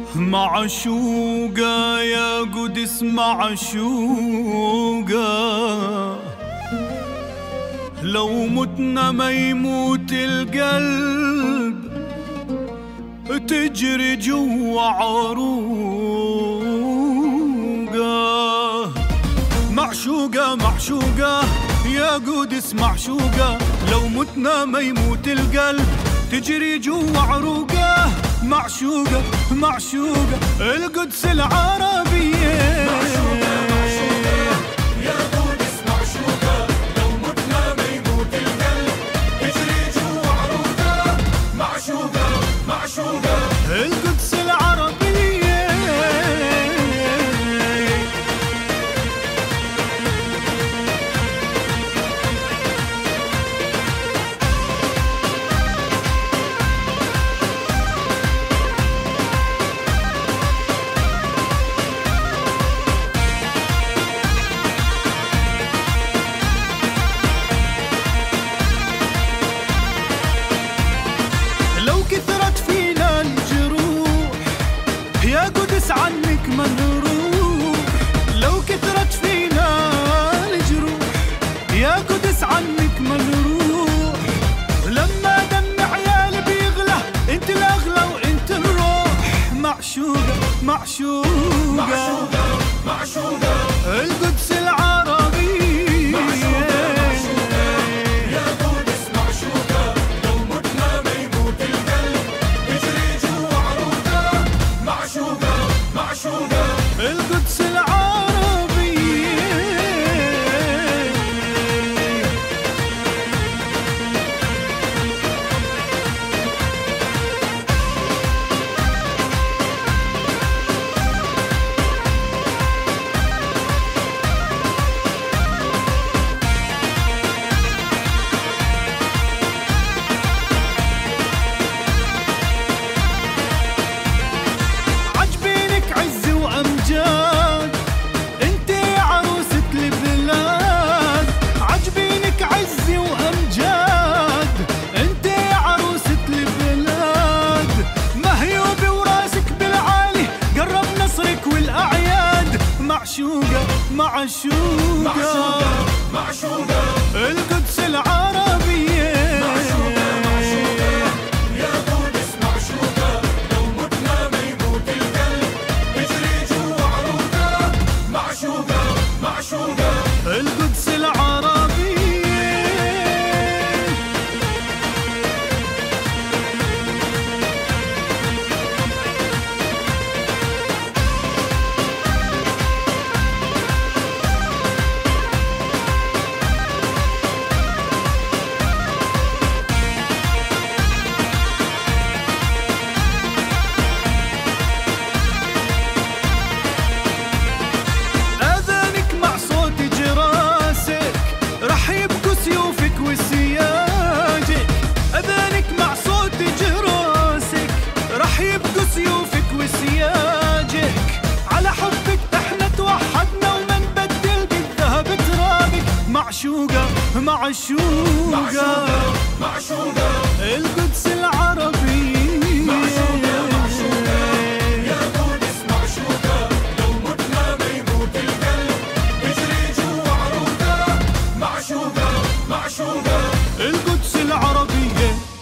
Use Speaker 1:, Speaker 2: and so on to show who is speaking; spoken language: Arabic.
Speaker 1: معشوقة يا قدس معشوقة، لو متنا ما يموت القلب تجري جوا عروقة. معشوقة معشوقة يا قدس معشوقة، لو متنا ما يموت القلب تجري جوا عروقة. معشوقة معشوقة القدس العربية، معشوقة معشوقة
Speaker 2: يا قدس معشوقة، لو متنا ما يموت القلب تجري جوا عروقة. معشوقة معشوقة
Speaker 1: القدس العربية. يا قدس عنك ما نروح، لو كثرت فينا الجروح يا قدس عنك ما نروح. لما دم عيال بيغلى انت الاغلى وانت الروح. معشوقة معشوقة
Speaker 2: معشوقة معشوقة
Speaker 1: القدس العربية. القدس العربية معشوقة معشوقة
Speaker 2: معشوقة
Speaker 1: القدس العربية.
Speaker 2: معشوقة معشوقة يا قدس معشوقة، لو متنا ما يموت القلب تجري جوا عروقة. معشوقة معشوقة
Speaker 1: القدس العربية. يبقوا سيوفك وسياجك، على حبك احنا توحدنا وما نبدل بالذهب ترابك. معشوقة معشوقة
Speaker 2: معشوقة
Speaker 1: القدس العربية.
Speaker 2: معشوقة معشوقة يا قدس معشوقة، لو متنا ما يموت القلب تجري جوا عروقة. معشوقة معشوقة